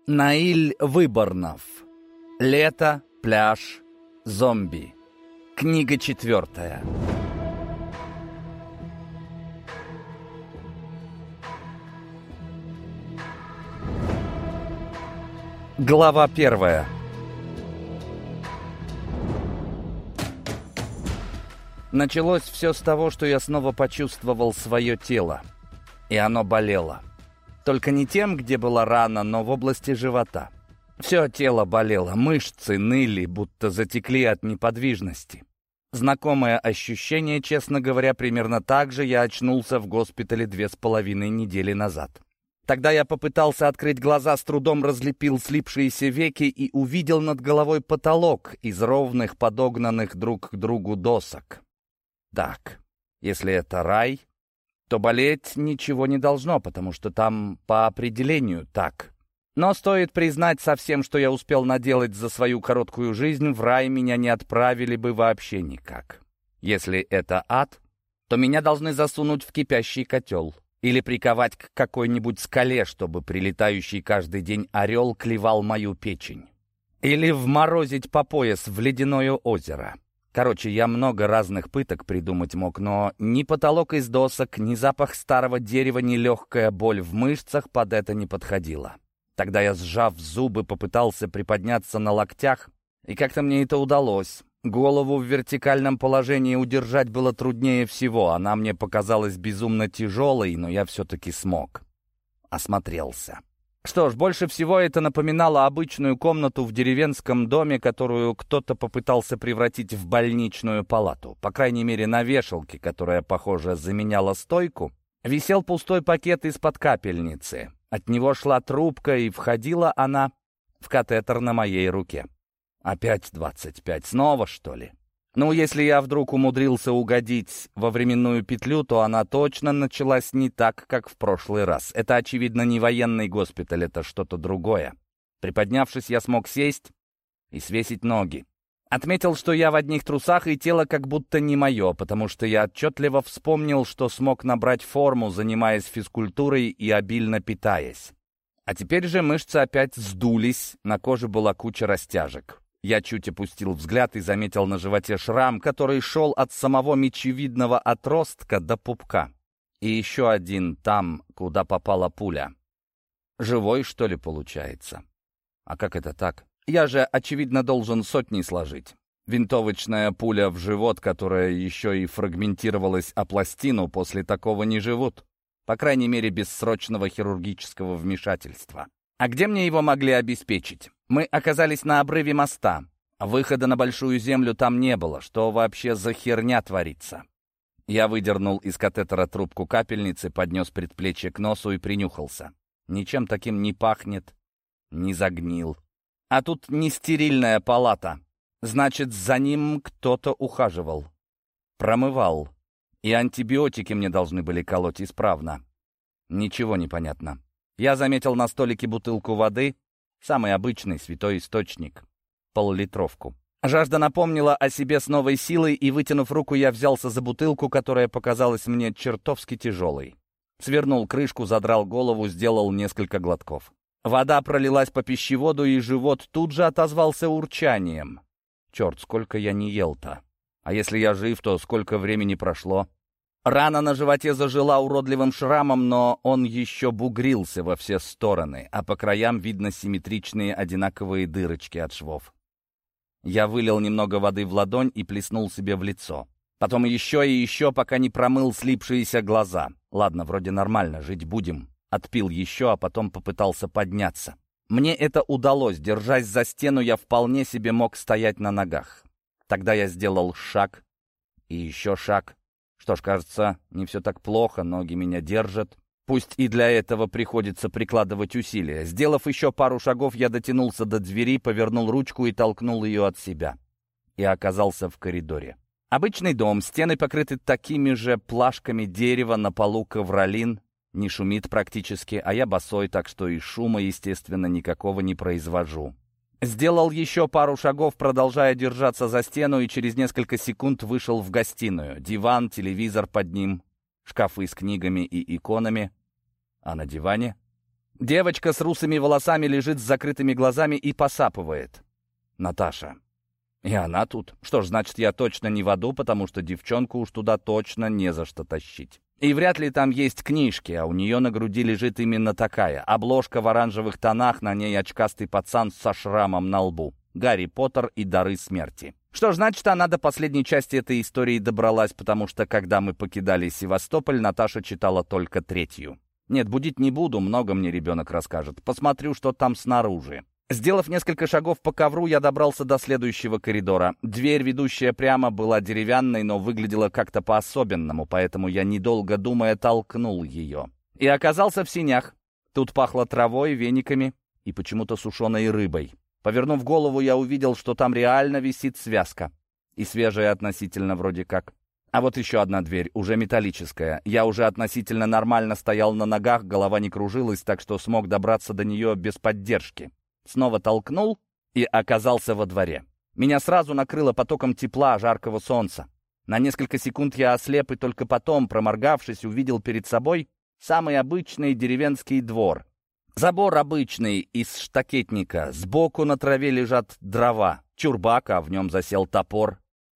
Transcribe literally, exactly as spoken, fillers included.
Наиль Выборнов. Лето, пляж, зомби. Книга четвертая. Глава первая. Началось все с того, что я снова почувствовал свое тело. И оно болело. Только не тем, где была рана, но в области живота. Все тело болело, мышцы ныли, будто затекли от неподвижности. Знакомое ощущение, честно говоря, примерно так же я очнулся в госпитале две с половиной недели назад. Тогда я попытался открыть глаза, с трудом разлепил слипшиеся веки и увидел над головой потолок из ровных, подогнанных друг к другу досок. Так, если это рай, то болеть ничего не должно, потому что там по определению так. Но стоит признать со всем, что я успел наделать за свою короткую жизнь, в рай меня не отправили бы вообще никак. Если это ад, то меня должны засунуть в кипящий котел или приковать к какой-нибудь скале, чтобы прилетающий каждый день орел клевал мою печень. Или вморозить по пояс в ледяное озеро. Короче, я много разных пыток придумать мог, но ни потолок из досок, ни запах старого дерева, ни легкая боль в мышцах под это не подходила. Тогда я, сжав зубы, попытался приподняться на локтях, и как-то мне это удалось. Голову в вертикальном положении удержать было труднее всего, она мне показалась безумно тяжелой, но я все-таки смог. Осмотрелся. Что ж, больше всего это напоминало обычную комнату в деревенском доме, которую кто-то попытался превратить в больничную палату. По крайней мере, на вешалке, которая, похоже, заменяла стойку, висел пустой пакет из-под капельницы. От него шла трубка, и входила она в катетер на моей руке. Опять двадцать пять, снова, что ли? Ну, если я вдруг умудрился угодить во временную петлю, то она точно началась не так, как в прошлый раз. Это, очевидно, не военный госпиталь, это что-то другое. Приподнявшись, я смог сесть и свесить ноги. Отметил, что я в одних трусах, и тело как будто не мое, потому что я отчетливо вспомнил, что смог набрать форму, занимаясь физкультурой и обильно питаясь. А теперь же мышцы опять сдулись, на коже была куча растяжек. Я чуть опустил взгляд и заметил на животе шрам, который шел от самого мечевидного отростка до пупка. И еще один там, куда попала пуля. Живой, что ли, получается? А как это так? Я же, очевидно, должен сотни сложить. Винтовочная пуля в живот, которая еще и фрагментировалась о пластину, после такого не живут. По крайней мере, без срочного хирургического вмешательства. А где мне его могли обеспечить? Мы оказались на обрыве моста. Выхода на большую землю там не было. Что вообще за херня творится? Я выдернул из катетера трубку капельницы, поднес предплечье к носу и принюхался. Ничем таким не пахнет, не загнил. А тут не стерильная палата. Значит, за ним кто-то ухаживал. Промывал. И антибиотики мне должны были колоть исправно. Ничего не понятно. Я заметил на столике бутылку воды, самый обычный святой источник, поллитровку. Жажда напомнила о себе с новой силой, и, вытянув руку, я взялся за бутылку, которая показалась мне чертовски тяжелой. Свернул крышку, задрал голову, сделал несколько глотков. Вода пролилась по пищеводу, и живот тут же отозвался урчанием. Черт, сколько я не ел-то. А если я жив, то сколько времени прошло? Рана на животе зажила уродливым шрамом, но он еще бугрился во все стороны, а по краям видно симметричные одинаковые дырочки от швов. Я вылил немного воды в ладонь и плеснул себе в лицо. Потом еще и еще, пока не промыл слипшиеся глаза. Ладно, вроде нормально, жить будем. Отпил еще, а потом попытался подняться. Мне это удалось. Держась за стену, я вполне себе мог стоять на ногах. Тогда я сделал шаг и еще шаг. Что ж, кажется, не все так плохо, ноги меня держат. Пусть и для этого приходится прикладывать усилия. Сделав еще пару шагов, я дотянулся до двери, повернул ручку и толкнул ее от себя. И оказался в коридоре. Обычный дом, стены покрыты такими же плашками дерева, на полу ковролин. Не шумит практически, а я босой, так что и шума, естественно, никакого не произвожу. Сделал еще пару шагов, продолжая держаться за стену, и через несколько секунд вышел в гостиную. Диван, телевизор под ним, шкафы с книгами и иконами. А на диване Девочка с русыми волосами лежит с закрытыми глазами и посапывает. Наташа. И она тут. Что ж, значит, я точно не в аду, потому что девчонку уж туда точно не за что тащить. И вряд ли там есть книжки, а у нее на груди лежит именно такая. Обложка в оранжевых тонах, на ней очкастый пацан со шрамом на лбу. «Гарри Поттер и дары смерти». Что ж, значит, она до последней части этой истории добралась, потому что, когда мы покидали Севастополь, Наташа читала только третью. Нет, будить не буду, много мне ребенок расскажет. Посмотрю, что там снаружи. Сделав несколько шагов по ковру, я добрался до следующего коридора. Дверь, ведущая прямо, была деревянной, но выглядела как-то по-особенному, поэтому я, недолго думая, толкнул ее. И оказался в сенях. Тут пахло травой, вениками и почему-то сушеной рыбой. Повернув голову, я увидел, что там реально висит связка. И свежая относительно вроде как. А вот еще одна дверь, уже металлическая. Я уже относительно нормально стоял на ногах, голова не кружилась, так что смог добраться до нее без поддержки. Снова толкнул и оказался во дворе. Меня сразу накрыло потоком тепла, жаркого солнца. На несколько секунд я ослеп и только потом, проморгавшись, увидел перед собой самый обычный деревенский двор. Забор обычный, из штакетника. Сбоку на траве лежат дрова. Чурбак, а в нем засел топор.